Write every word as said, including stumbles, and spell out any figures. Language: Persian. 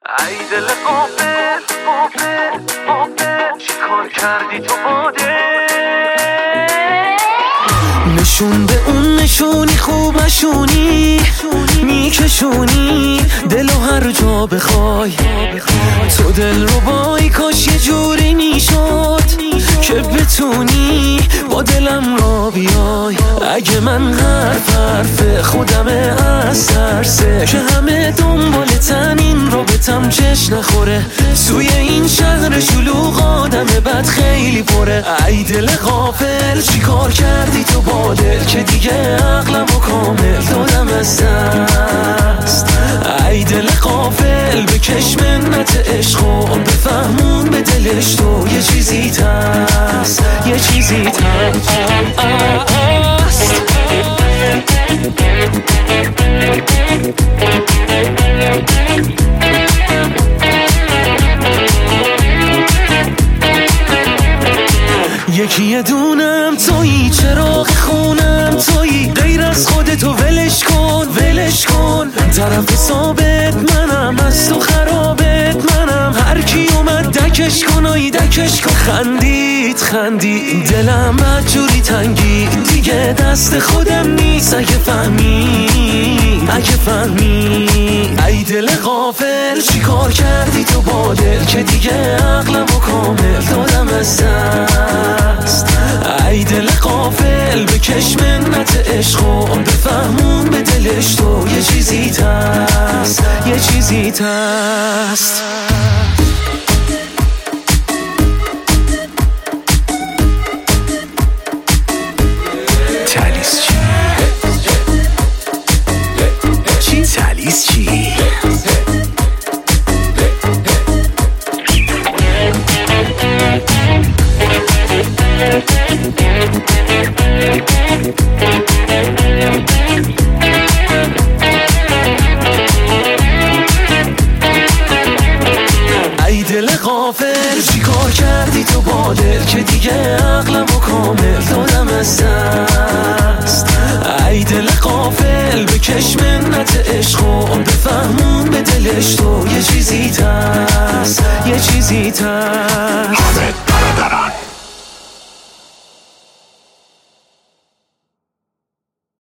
ای دل غافل غافل غافل چی کار کردی تو باده نشون به اون نشونی خوب نشونی میکشونی دلو هر جا بخوای تو دل رو بای کاش یه جوری میشد که بتونی با دلم را بیای اگه من حرف حرف خودمه از ترسه که همه دنبال تن این رابطم چش نخوره توی این شهر شلوغ آدم بد خیلی پره ای دل غافل چی کار کردی تو با دل که دیگه عقلم و کامل دادم از دست ای دل غافل بکش منت عشق و بفهمون به دلش تو یه چیزی تست یه چیزی تست یکی دونم تویی چراغ خونم تویی غیر از خودتو ولش کن ولش کن طرف ثابت منم از تو خرابت منم هر کی اومد دکش کن آی دکش کن خندید خندید دلم بدجوری تنگی دیگه دست خودم نیست اگه فهمی اگه فهمی ای دل غافل چی کار کردی تو با دل که دیگه عقلم و کامل دادم از دست ای دل غافل بکش منت عشق و بفهمون به دلش تو یه چیزی تست یه چیزی تست تالیس چی؟ چی تالیس چی؟ ای دل غافل چی کار کردی تو با دل که دیگه عقلم و کامل دادم از دست ای دل غافل بکش منت عشق و بفهمون به دلش تو یه چیزی تست یه چیزی تست